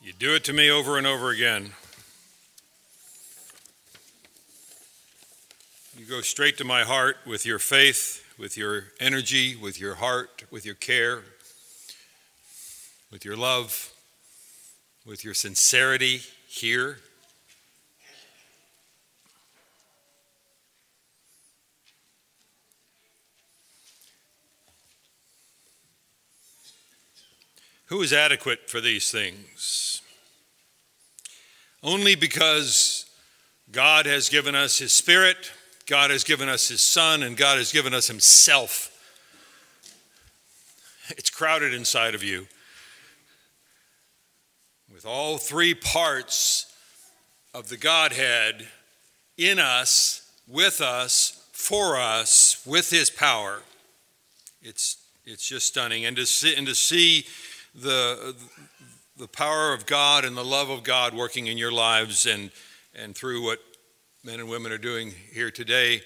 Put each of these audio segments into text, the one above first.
You do it to me over and over again. You go straight to my heart with your faith, with your energy, with your heart, with your care, with your love, with your sincerity here. Who is adequate for these things? Only because God has given us His Spirit, God has given us His Son, and God has given us Himself. It's crowded inside of you with all three parts of the Godhead in us, with us, for us, with His power. It's just stunning. And to see the power of God and the love of God working in your lives and through what men and women are doing here today,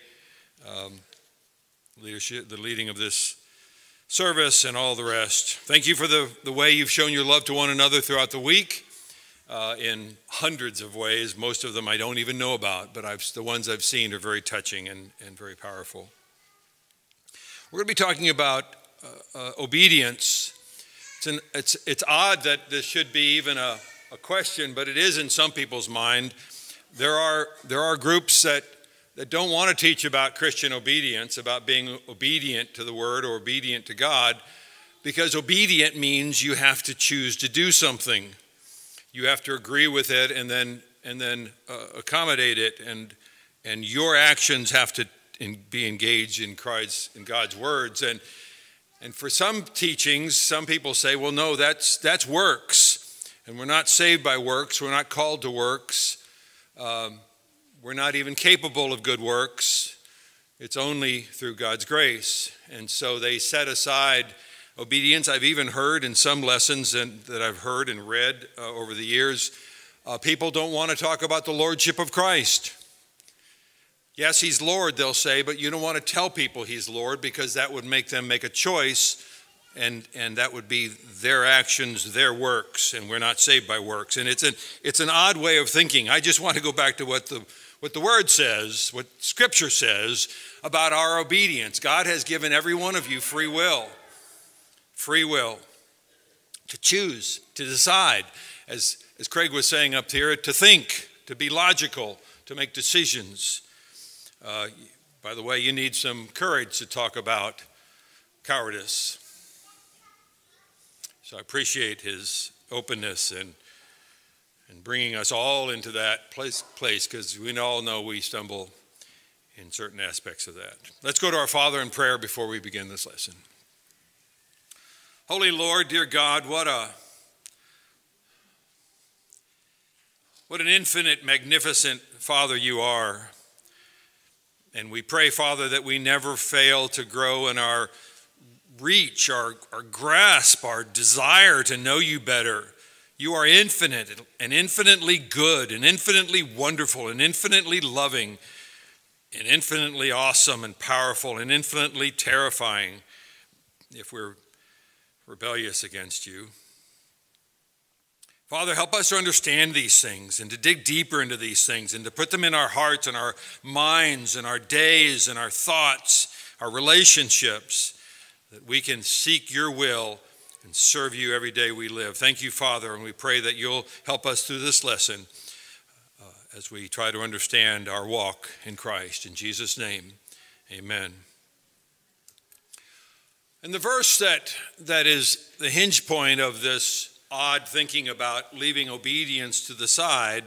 the leading of this service and all the rest. Thank you for the way you've shown your love to one another throughout the week in hundreds of ways. Most of them I don't even know about, but the ones I've seen are very touching and very powerful. We're going to be talking about obedience. It's odd that this should be even a question, but it is in some people's mind. There are groups that don't want to teach about Christian obedience, about being obedient to the Word or obedient to God, because obedient means you have to choose to do something. You have to agree with it and then accommodate it, and your actions have to be engaged in God's words. And for some teachings, some people say, well, no, that's works. And we're not saved by works. We're not called to works. We're not even capable of good works. It's only through God's grace. And so they set aside obedience. I've even heard in some lessons that I've heard and read over the years, people don't want to talk about the lordship of Christ. Yes, He's Lord, they'll say, but you don't want to tell people He's Lord because that would make them make a choice, and that would be their actions, their works, and we're not saved by works. And it's an odd way of thinking. I just want to go back to what the Word says, what Scripture says about our obedience. God has given every one of you free will to choose, to decide, as Craig was saying up here, to think, to be logical, to make decisions. By the way, you need some courage to talk about cowardice. So I appreciate his openness and bringing us all into that place because we all know we stumble in certain aspects of that. Let's go to our Father in prayer before we begin this lesson. Holy Lord, dear God, what an infinite, magnificent Father you are. And we pray, Father, that we never fail to grow in our reach, our grasp, our desire to know you better. You are infinite and infinitely good and infinitely wonderful and infinitely loving and infinitely awesome and powerful and infinitely terrifying if we're rebellious against you. Father, help us to understand these things and to dig deeper into these things and to put them in our hearts and our minds and our days and our thoughts, our relationships, that we can seek your will and serve you every day we live. Thank you, Father, and we pray that you'll help us through this lesson as we try to understand our walk in Christ. In Jesus' name, amen. And the verse that is the hinge point of this odd thinking about leaving obedience to the side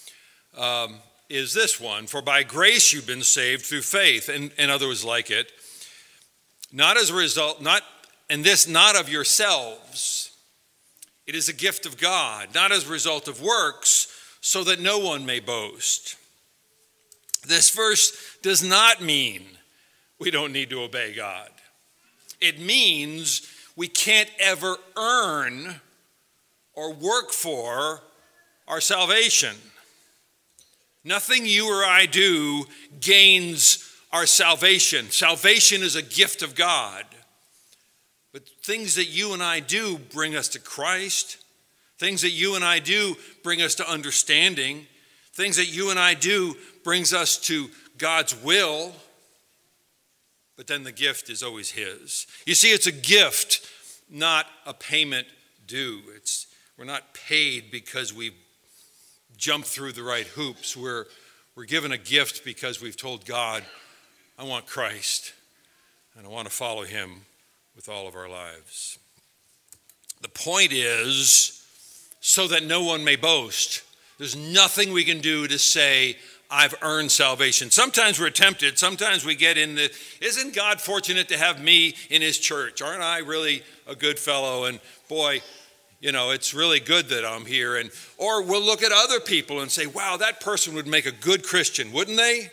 is this one: for by grace you've been saved through faith, and others like it, not as a result, not of yourselves. It is a gift of God, not as a result of works, so that no one may boast. This verse does not mean we don't need to obey God. It means we can't ever earn or work for our salvation. Nothing you or I do gains our salvation. Salvation is a gift of God. But things that you and I do bring us to Christ. Things that you and I do bring us to understanding. Things that you and I do brings us to God's will. But then the gift is always his. You see, it's a gift, not a payment due. We're not paid because we jumped through the right hoops. We're given a gift because we've told God, I want Christ, and I want to follow him with all of our lives. The point is, so that no one may boast. There's nothing we can do to say, I've earned salvation. Sometimes we're tempted. Sometimes we get in isn't God fortunate to have me in his church? Aren't I really a good fellow? And boy, it's really good that I'm here. Or we'll look at other people and say, wow, that person would make a good Christian, wouldn't they?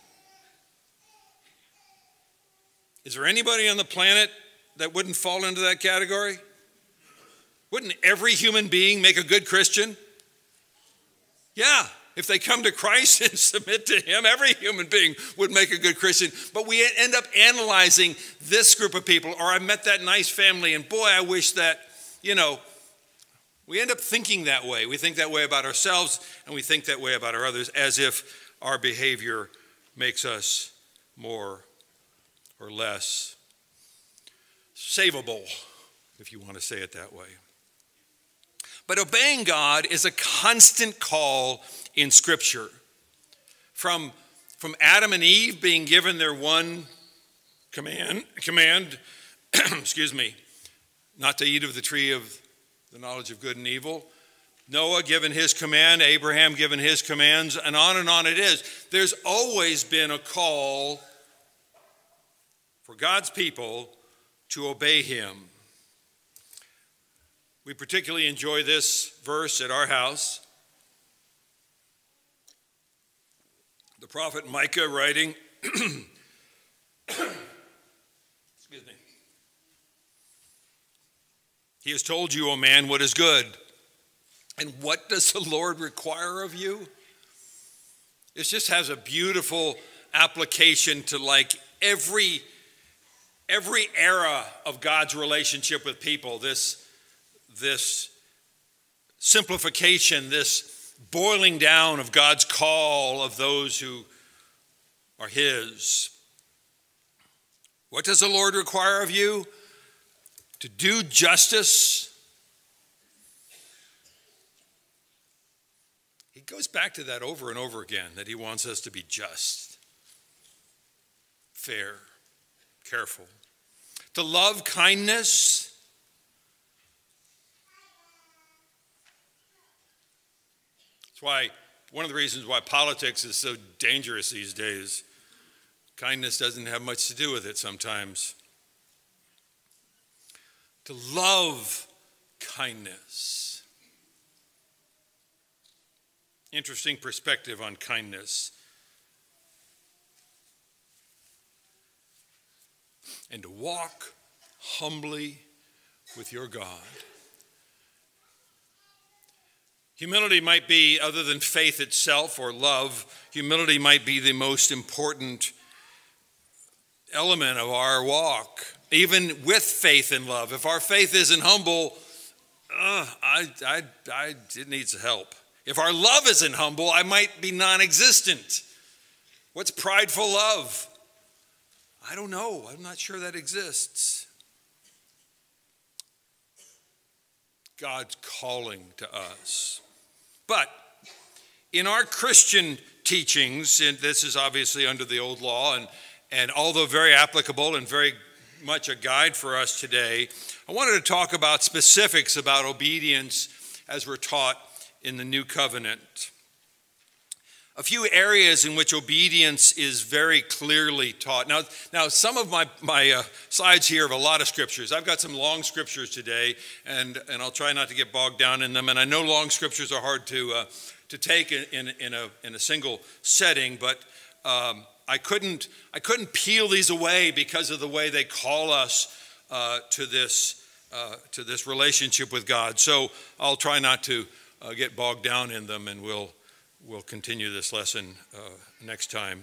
Is there anybody on the planet that wouldn't fall into that category? Wouldn't every human being make a good Christian? Yeah, if they come to Christ and submit to him, every human being would make a good Christian. But we end up analyzing this group of people, or I met that nice family, and boy, I wish that, we end up thinking that way. We think that way about ourselves, and we think that way about our others, as if our behavior makes us more or less savable, if you want to say it that way. But obeying God is a constant call in Scripture. From Adam and Eve being given their one command, not to eat of the tree of the knowledge of good and evil. Noah given his command, Abraham given his commands, and on it is. There's always been a call for God's people to obey him. We particularly enjoy this verse at our house. The prophet Micah writing, He has told you, O man, what is good. And what does the Lord require of you? It just has a beautiful application to like every era of God's relationship with people. This simplification, this boiling down of God's call of those who are his. What does the Lord require of you? To do justice. He goes back to that over and over again, that he wants us to be just, fair, careful. To love kindness. That's why, one of the reasons why politics is so dangerous these days. Kindness doesn't have much to do with it sometimes. To love kindness. Interesting perspective on kindness. And to walk humbly with your God. Humility might be, other than faith itself or love, humility might be the most important element of our walk, even with faith and love. If our faith isn't humble, it needs help. If our love isn't humble, I might be non-existent. What's prideful love? I don't know. I'm not sure that exists. God's calling to us. But in our Christian teachings, and this is obviously under the old law, and although very applicable and very much a guide for us today, I wanted to talk about specifics about obedience as we're taught in the New Covenant. A few areas in which obedience is very clearly taught. Now some of my slides here have a lot of scriptures. I've got some long scriptures today, and I'll try not to get bogged down in them. And I know long scriptures are hard to take in a single setting, but I couldn't peel these away because of the way they call us to this relationship with God. So I'll try not to get bogged down in them, and we'll continue this lesson next time.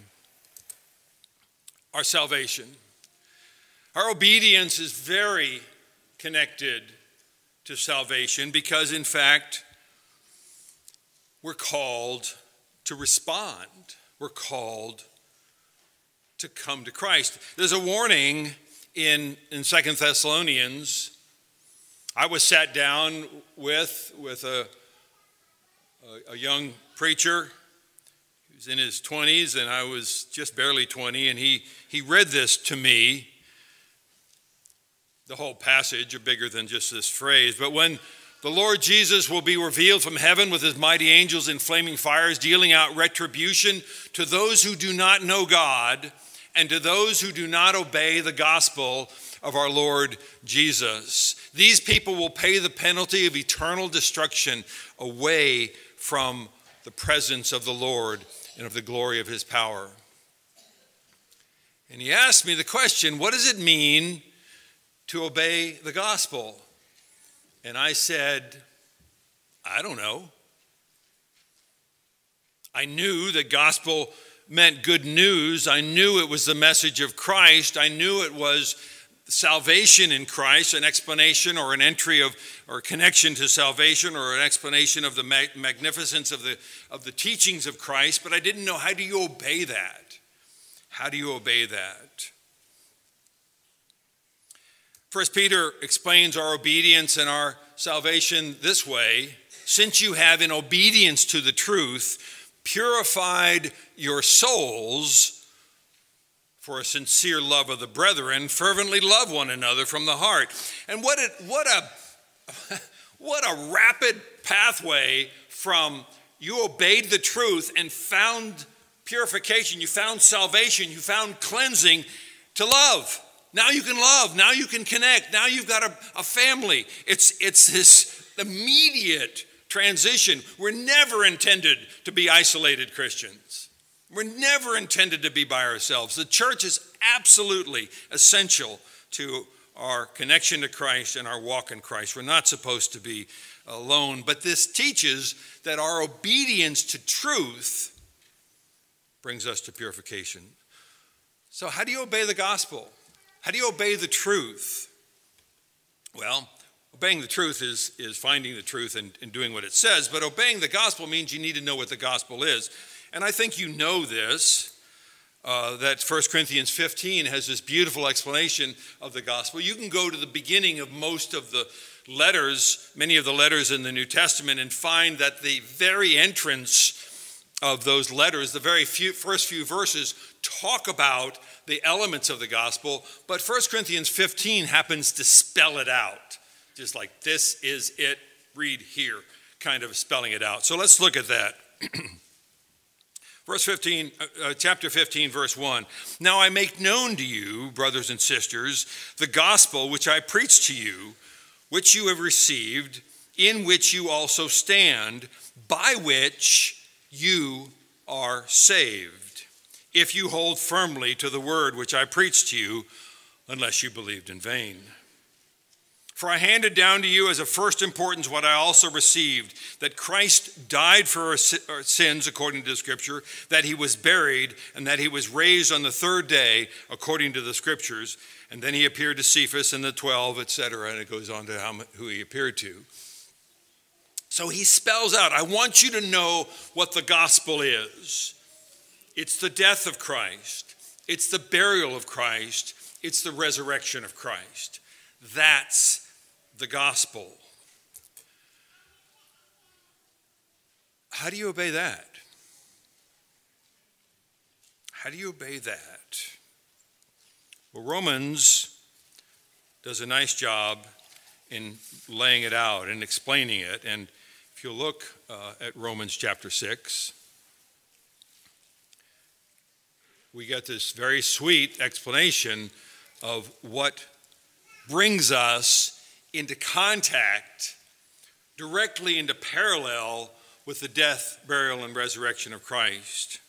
Our salvation. Our obedience is very connected to salvation because, in fact, we're called to respond. We're called to come to Christ. There's a warning in 2 Thessalonians. I was sat down with a young preacher. He was in his 20s, and I was just barely 20, and he read this to me. The whole passage are bigger than just this phrase. But when the Lord Jesus will be revealed from heaven with his mighty angels in flaming fires, dealing out retribution to those who do not know God and to those who do not obey the gospel of our Lord Jesus. These people will pay the penalty of eternal destruction away from the presence of the Lord and of the glory of his power. And he asked me the question, what does it mean to obey the gospel? And I said, I don't know. I knew that gospel meant good news. I knew it was the message of Christ. I knew it was salvation in Christ, an explanation or an entry of or connection to salvation or an explanation of the magnificence of the teachings of Christ, but I didn't know, how do you obey that? How do you obey that? First Peter explains our obedience and our salvation this way: since you have, in obedience to the truth, purified your souls for a sincere love of the brethren, fervently love one another from the heart. And what a rapid pathway from you obeyed the truth and found purification, you found salvation, you found cleansing, to love. Now you can love, now you can connect, now you've got a family. It's this immediate transition. We're never intended to be isolated Christians. We're never intended to be by ourselves. The church is absolutely essential to our connection to Christ and our walk in Christ. We're not supposed to be alone, but this teaches that our obedience to truth brings us to purification. So how do you obey the gospel? How do you obey the truth? Well, obeying the truth is finding the truth and doing what it says, but obeying the gospel means you need to know what the gospel is. And I think you know this, that 1 Corinthians 15 has this beautiful explanation of the gospel. You can go to the beginning of most of the letters, many of the letters in the New Testament, and find that the very entrance of those letters, the very first few verses, talk about the elements of the gospel, but 1 Corinthians 15 happens to spell it out. Just like, this is it, read here, kind of spelling it out. So let's look at that. Chapter 15, verse 1. Now I make known to you, brothers and sisters, the gospel which I preached to you, which you have received, in which you also stand, by which you are saved, if you hold firmly to the word which I preached to you, unless you believed in vain. For I handed down to you as of first importance what I also received, that Christ died for our sins according to the Scripture, that he was buried, and that he was raised on the third day according to the Scriptures. And then he appeared to Cephas and the 12, etc., and it goes on to who he appeared to. So he spells out, I want you to know what the gospel is. It's the death of Christ. It's the burial of Christ. It's the resurrection of Christ. That's the gospel. How do you obey that? How do you obey that? Well, Romans does a nice job in laying it out and explaining it. And if you look at Romans chapter 6, we get this very sweet explanation of what brings us into contact, directly into parallel with the death, burial, and resurrection of Christ.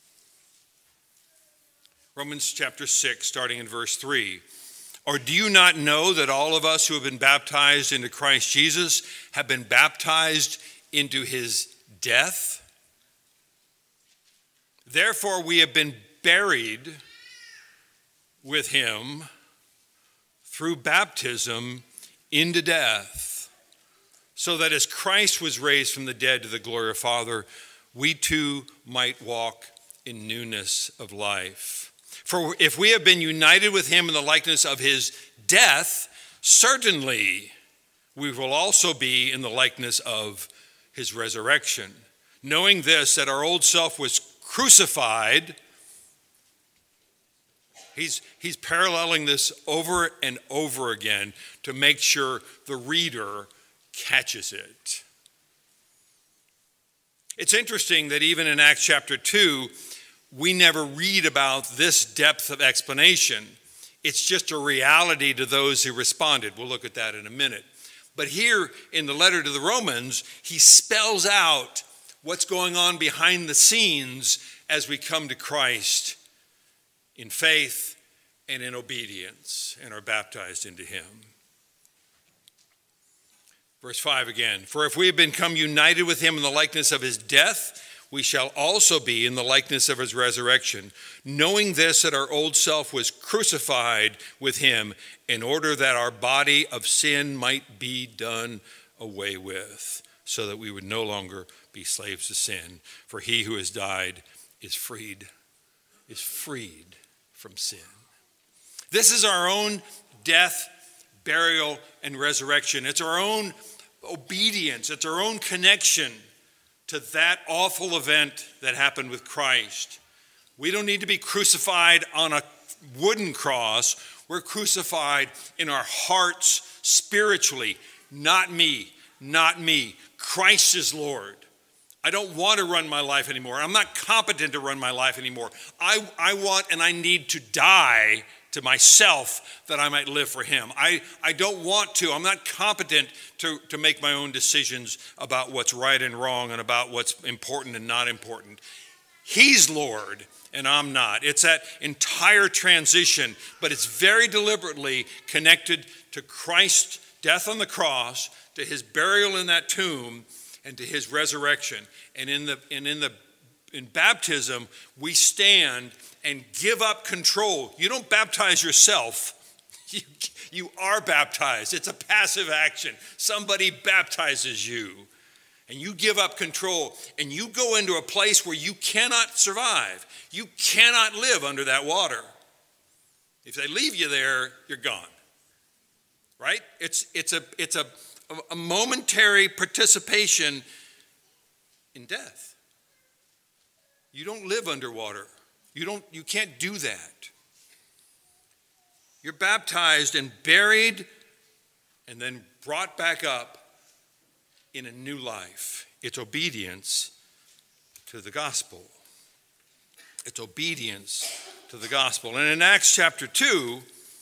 Romans chapter 6, starting in verse 3. Or do you not know that all of us who have been baptized into Christ Jesus have been baptized into his death? Therefore we have been buried with him through baptism into death, so that as Christ was raised from the dead to the glory of the Father, we too might walk in newness of life. For if we have been united with him in the likeness of his death, certainly we will also be in the likeness of his resurrection. Knowing this, that our old self was crucified. He's paralleling this over and over again to make sure the reader catches it. It's interesting that even in Acts chapter 2, we never read about this depth of explanation. It's just a reality to those who responded. We'll look at that in a minute. But here in the letter to the Romans, he spells out what's going on behind the scenes as we come to Christ in faith and in obedience and are baptized into him. Verse 5 again, for if we have become united with him in the likeness of his death, we shall also be in the likeness of his resurrection, knowing this, that our old self was crucified with him in order that our body of sin might be done away with, so that we would no longer be slaves to sin. For he who has died is freed from sin. This is our own death, burial, and resurrection. It's our own obedience. It's our own connection to that awful event that happened with Christ. We don't need to be crucified on a wooden cross. We're crucified in our hearts spiritually. Not me, not me. Christ is Lord. I don't want to run my life anymore. I'm not competent to run my life anymore. I want and I need to die to myself that I might live for him. I don't want to. I'm not competent to make my own decisions about what's right and wrong and about what's important and not important. He's Lord and I'm not. It's that entire transition, but it's very deliberately connected to Christ's death on the cross, to his burial in that tomb, and to his resurrection. And in baptism, we stand and give up control. You don't baptize yourself. You are baptized. It's a passive action. Somebody baptizes you. And you give up control. And you go into a place where you cannot survive. You cannot live under that water. If they leave you there, you're gone. Right? It's a momentary participation in death. You don't live underwater. You can't do that. You're baptized and buried and then brought back up in a new life. It's obedience to the gospel. It's obedience to the gospel. And in Acts chapter 2,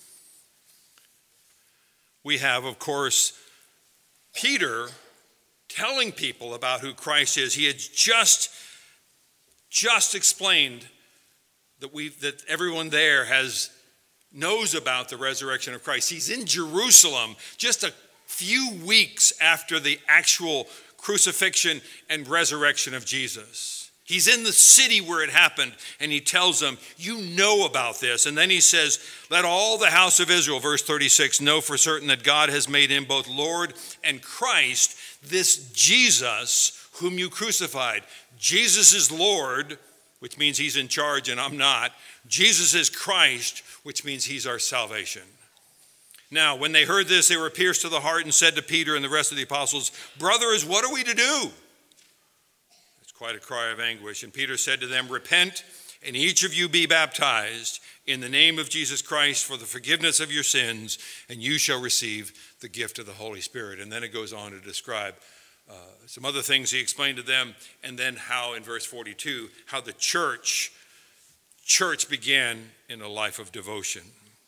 we have, of course, Peter telling people about who Christ is. He had just explained that everyone there knows about the resurrection of Christ. He's in Jerusalem just a few weeks after the actual crucifixion and resurrection of Jesus. He's in the city where it happened, and he tells them, you know about this. And then he says, let all the house of Israel, verse 36, know for certain that God has made him both Lord and Christ, this Jesus whom you crucified. Jesus is Lord, which means he's in charge and I'm not. Jesus is Christ, which means he's our salvation. Now, when they heard this, they were pierced to the heart and said to Peter and the rest of the apostles, brothers, what are we to do? It's quite a cry of anguish. And Peter said to them, repent and each of you be baptized in the name of Jesus Christ for the forgiveness of your sins, and you shall receive the gift of the Holy Spirit. And then it goes on to describe some other things he explained to them, and then how in verse 42, how the church began in a life of devotion.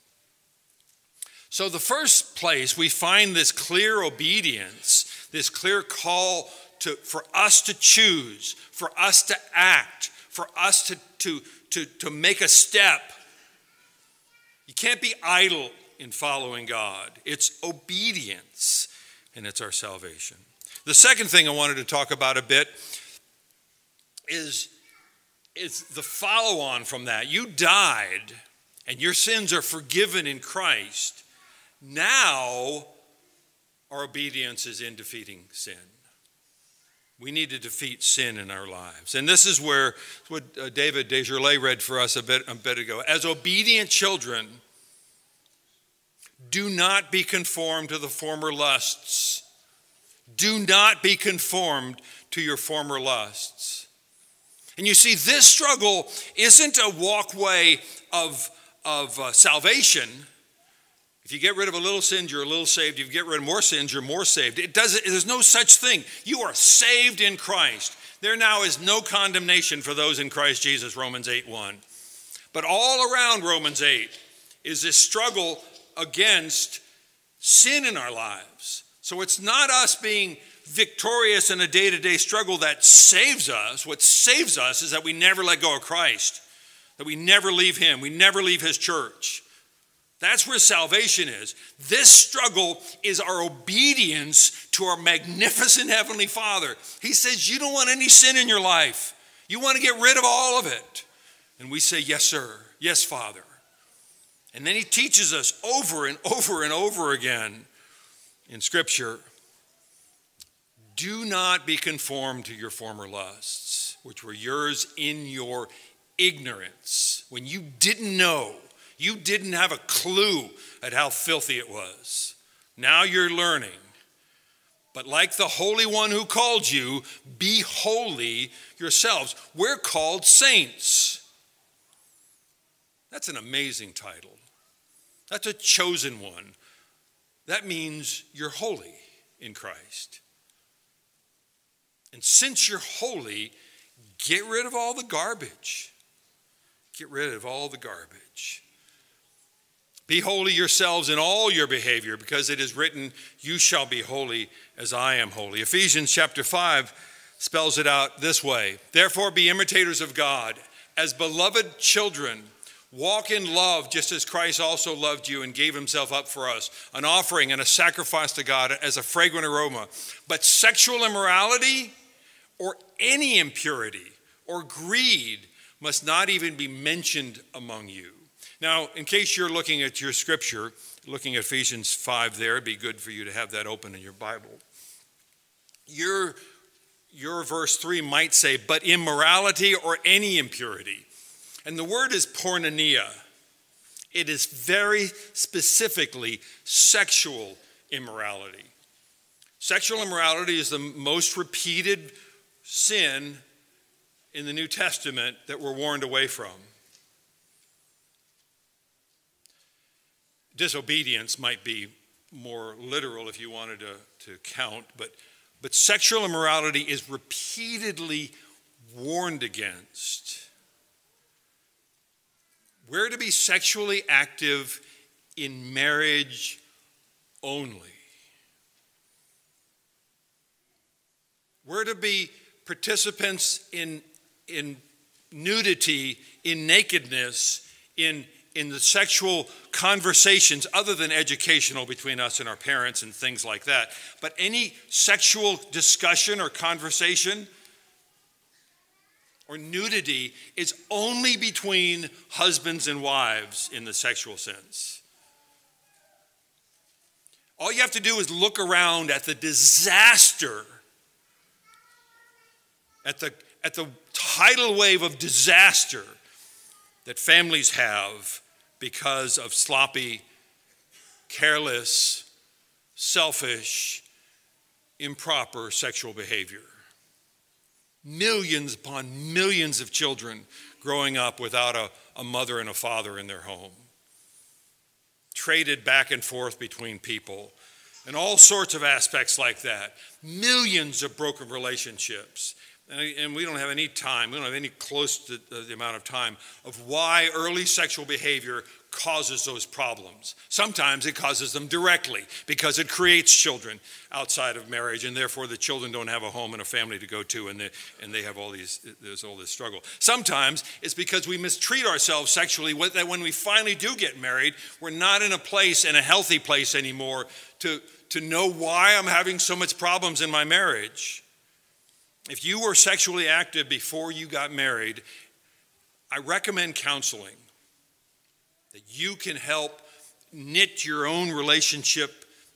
So the first place we find this clear obedience, this clear call for us to choose, for us to act, for us to make a step. You can't be idle in following God. It's obedience, and it's our salvation. The second thing I wanted to talk about a bit is the follow-on from that. You died, and your sins are forgiven in Christ. Now, our obedience is in defeating sin. We need to defeat sin in our lives. And this is where what David Desjardins read for us a bit ago. As obedient children, do not be conformed to the former lusts. Do not be conformed to your former lusts. And you see, this struggle isn't a walkway of salvation. If you get rid of a little sin, you're a little saved. If you get rid of more sins, you're more saved. There's no such thing. You are saved in Christ. There now is no condemnation for those in Christ Jesus, Romans 8:1. But all around Romans 8 is this struggle against sin in our lives. So it's not us being victorious in a day-to-day struggle that saves us. What saves us is that we never let go of Christ, that we never leave him, we never leave his church. That's where salvation is. This struggle is our obedience to our magnificent Heavenly Father. He says, you don't want any sin in your life. You want to get rid of all of it. And we say, yes, sir. Yes, Father. And then he teaches us over and over and over again in Scripture, do not be conformed to your former lusts, which were yours in your ignorance, when you didn't know. You didn't have a clue at how filthy it was. Now you're learning. But like the Holy One who called you, be holy yourselves. We're called saints. That's an amazing title. That's a chosen one. That means you're holy in Christ. And since you're holy, get rid of all the garbage. Get rid of all the garbage. Be holy yourselves in all your behavior, because it is written, you shall be holy as I am holy. Ephesians chapter 5 spells it out this way. Therefore be imitators of God, as beloved children. Walk in love, just as Christ also loved you and gave himself up for us, an offering and a sacrifice to God as a fragrant aroma. But sexual immorality or any impurity or greed must not even be mentioned among you. Now, in case you're looking at your scripture, looking at Ephesians 5 there, it'd be good for you to have that open in your Bible. Your verse 3 might say, but immorality or any impurity. And the word is porneia. It is very specifically sexual immorality. Sexual immorality is the most repeated sin in the New Testament that we're warned away from. Disobedience might be more literal if you wanted to count, but sexual immorality is repeatedly warned against. We're to be sexually active in marriage only. We're to be participants in nudity, in nakedness, in the sexual conversations other than educational between us and our parents and things like that. But any sexual discussion or conversation or nudity is only between husbands and wives in the sexual sense. All you have to do is look around at the disaster, at the tidal wave of disaster that families have because of sloppy, careless, selfish, improper sexual behavior. Millions upon millions of children growing up without a mother and a father in their home. Traded back and forth between people. And all sorts of aspects like that. Millions of broken relationships. And we don't have any time, we don't have any close to the amount of time of why early sexual behavior causes those problems. Sometimes it causes them directly because it creates children outside of marriage, and therefore the children don't have a home and a family to go to, and they have there's all this struggle. Sometimes it's because we mistreat ourselves sexually, that when we finally do get married, we're not in a healthy place anymore to know why I'm having so much problems in my marriage. If you were sexually active before you got married, I recommend counseling, that you can help knit your own relationship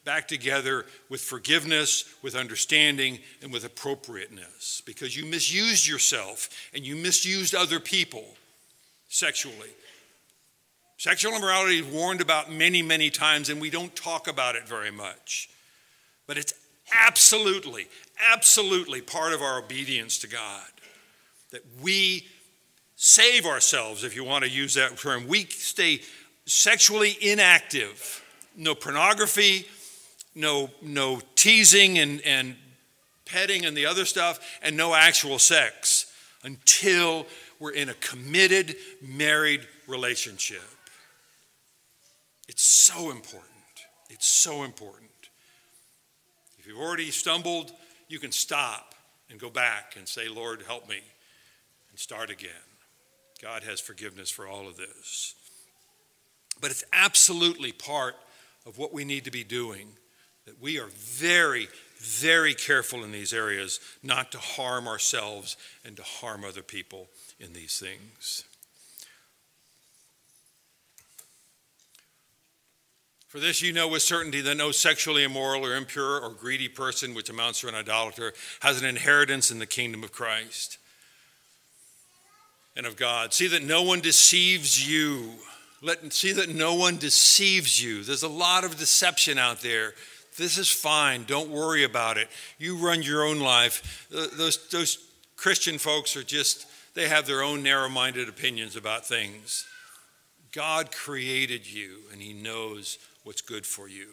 back together with forgiveness, with understanding, and with appropriateness, because you misused yourself and you misused other people sexually. Sexual immorality is warned about many, many times, and we don't talk about it very much. But it's absolutely, absolutely part of our obedience to God, that we save ourselves, if you want to use that term. We stay sexually inactive. No pornography, no teasing and petting and the other stuff, and no actual sex until we're in a committed, married relationship. It's so important. It's so important. If you've already stumbled, you can stop and go back and say, Lord, help me, and start again. God has forgiveness for all of this. But it's absolutely part of what we need to be doing, that we are very, very careful in these areas not to harm ourselves and to harm other people in these things. For this you know with certainty that no sexually immoral or impure or greedy person, which amounts to an idolater, has an inheritance in the kingdom of Christ and of God. See that no one deceives you. See that no one deceives you. There's a lot of deception out there. This is fine. Don't worry about it. You run your own life. Those Christian folks are just, they have their own narrow-minded opinions about things. God created you, and he knows what's good for you.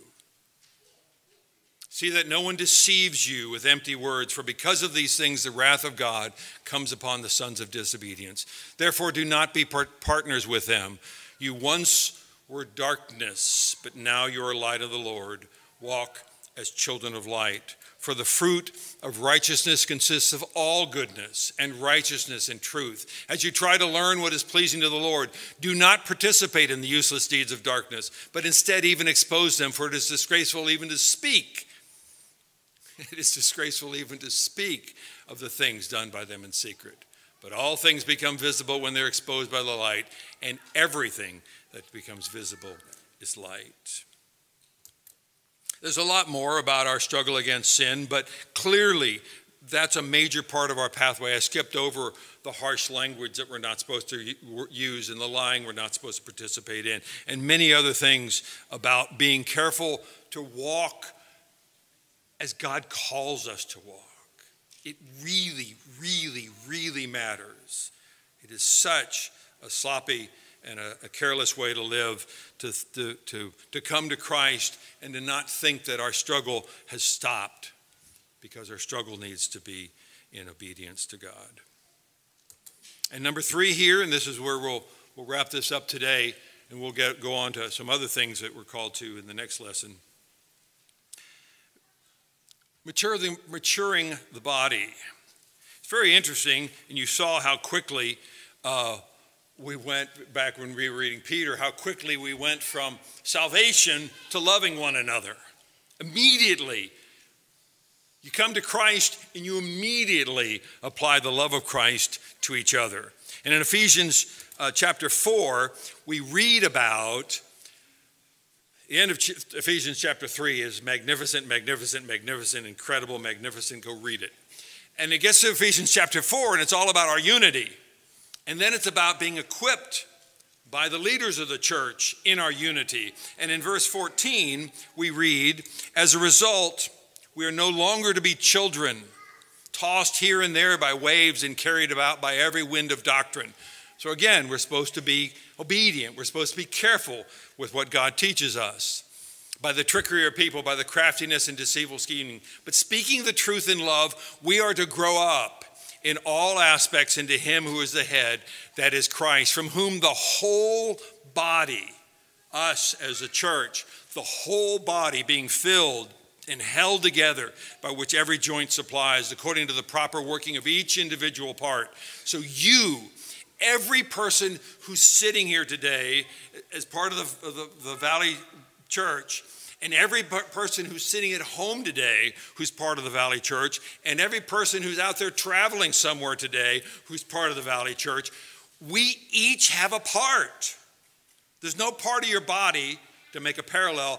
See that no one deceives you with empty words, for because of these things the wrath of God comes upon the sons of disobedience. Therefore do not be partners with them. You once were darkness, but now you are light of the Lord. Walk as children of light. For the fruit of righteousness consists of all goodness and righteousness and truth. As you try to learn what is pleasing to the Lord, do not participate in the useless deeds of darkness, but instead even expose them, for it is disgraceful even to speak. It is disgraceful even to speak of the things done by them in secret. But all things become visible when they're exposed by the light, and everything that becomes visible is light. There's a lot more about our struggle against sin, but clearly that's a major part of our pathway. I skipped over the harsh language that we're not supposed to use and the lying we're not supposed to participate in, and many other things about being careful to walk as God calls us to walk. It really, really, really matters. It is such a sloppy and a careless way to live, to come to Christ and to not think that our struggle has stopped, because our struggle needs to be in obedience to God. And number 3 here, and this is where we'll wrap this up today, and we'll go on to some other things that we're called to in the next lesson. Maturing the body. It's very interesting, and you saw how quickly we went back when we were reading Peter, how quickly we went from salvation to loving one another. Immediately, you come to Christ and you immediately apply the love of Christ to each other. And in Ephesians chapter 4, we read about, the end of Ephesians chapter 3 is magnificent, magnificent, magnificent, incredible, magnificent. Go read it. And it gets to Ephesians chapter 4, and it's all about our unity. And then it's about being equipped by the leaders of the church in our unity. And in verse 14, we read, as a result, we are no longer to be children, tossed here and there by waves and carried about by every wind of doctrine. So again, we're supposed to be obedient. We're supposed to be careful with what God teaches us. By the trickery of people, by the craftiness and deceitful scheming. But speaking the truth in love, we are to grow up in all aspects into him who is the head, that is Christ, from whom the whole body, us as a church, the whole body being filled and held together by which every joint supplies, according to the proper working of each individual part. So you, every person who's sitting here today as part of the Valley Church, and every person who's sitting at home today who's part of the Valley Church, and every person who's out there traveling somewhere today who's part of the Valley Church, we each have a part. There's no part of your body, to make a parallel,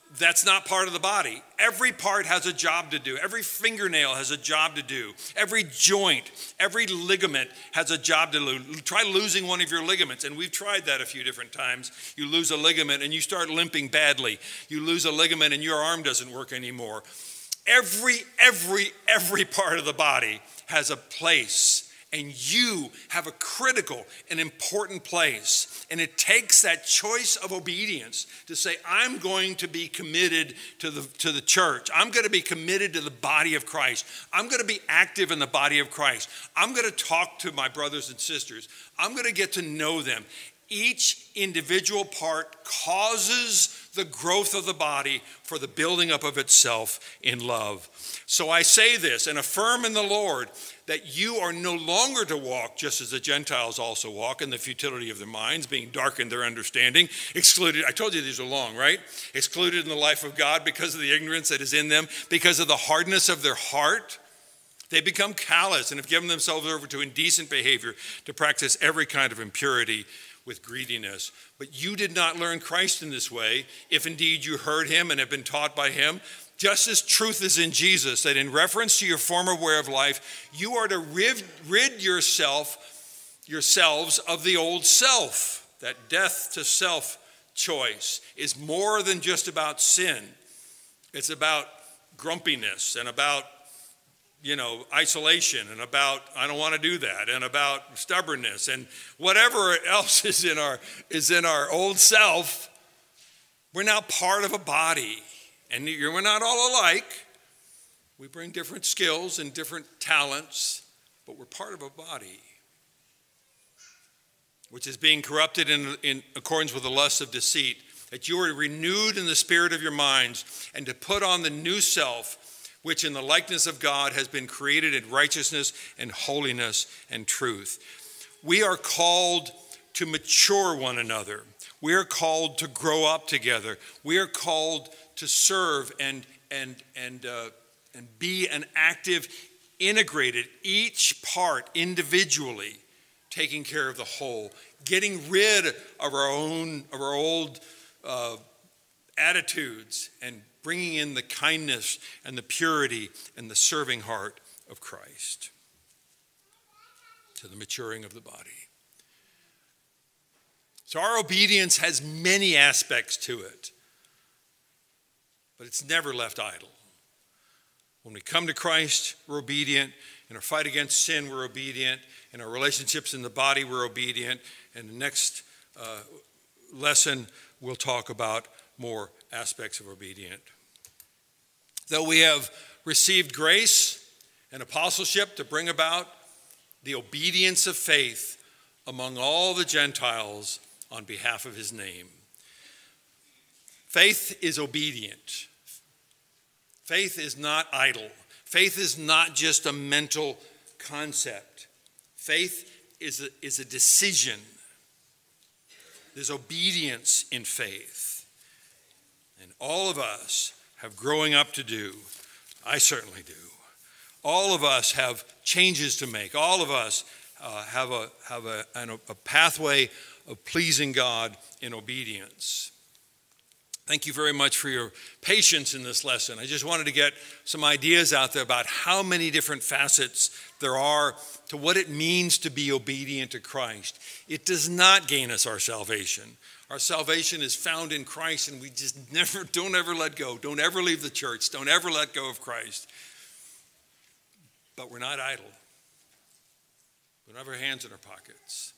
that's not part of the body. Every part has a job to do. Every fingernail has a job to do. Every joint, every ligament has a job to do. Try losing one of your ligaments, and we've tried that a few different times. You lose a ligament and you start limping badly. You lose a ligament and your arm doesn't work anymore. Every part of the body has a place. And you have a critical and important place. And it takes that choice of obedience to say, I'm going to be committed to the church. I'm going to be committed to the body of Christ. I'm going to be active in the body of Christ. I'm going to talk to my brothers and sisters. I'm going to get to know them. Each individual part causes the growth of the body for the building up of itself in love. So I say this and affirm in the Lord that you are no longer to walk just as the Gentiles also walk in the futility of their minds, being darkened their understanding, excluded. I told you these are long, right? Excluded in the life of God because of the ignorance that is in them, because of the hardness of their heart. They become callous and have given themselves over to indecent behavior, to practice every kind of impurity with greediness. But you did not learn Christ in this way, if indeed you heard him and have been taught by him. Just as truth is in Jesus, that in reference to your former way of life, you are to rid yourselves of the old self. That death to self choice is more than just about sin. It's about grumpiness and about isolation, and about I don't want to do that, and about stubbornness, and whatever else is in our old self. We're now part of a body, and we're not all alike. We bring different skills and different talents, but we're part of a body, which is being corrupted in accordance with the lusts of deceit, that you are renewed in the spirit of your minds, and to put on the new self, which in the likeness of God has been created in righteousness and holiness and truth. We are called to mature one another. We are called to grow up together. We are called to serve and be an active, integrated, each part individually, taking care of the whole, getting rid of our old attitudes and bringing in the kindness and the purity and the serving heart of Christ to the maturing of the body. So our obedience has many aspects to it, but it's never left idle. When we come to Christ, we're obedient. In our fight against sin, we're obedient. In our relationships in the body, we're obedient. And the next lesson, we'll talk about more aspects of obedience. Though we have received grace and apostleship to bring about the obedience of faith among all the Gentiles on behalf of his name. Faith is obedient. Faith is not idle. Faith is not just a mental concept. Faith is a decision. There's obedience in faith. And all of us have growing up to do. I certainly do. All of us have changes to make. All of us have a pathway of pleasing God in obedience. Thank you very much for your patience in this lesson. I just wanted to get some ideas out there about how many different facets there are to what it means to be obedient to Christ. It does not gain us our salvation. Our salvation is found in Christ, and we just don't ever let go. Don't ever leave the church. Don't ever let go of Christ. But we're not idle. We don't have our hands in our pockets.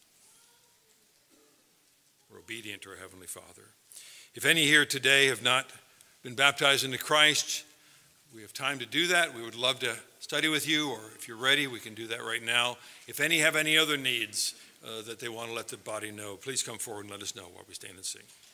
We're obedient to our Heavenly Father. If any here today have not been baptized into Christ, we have time to do that. We would love to study with you, or if you're ready, we can do that right now. If any have any other needs that they want to let the body know, please come forward and let us know while we stand and sing.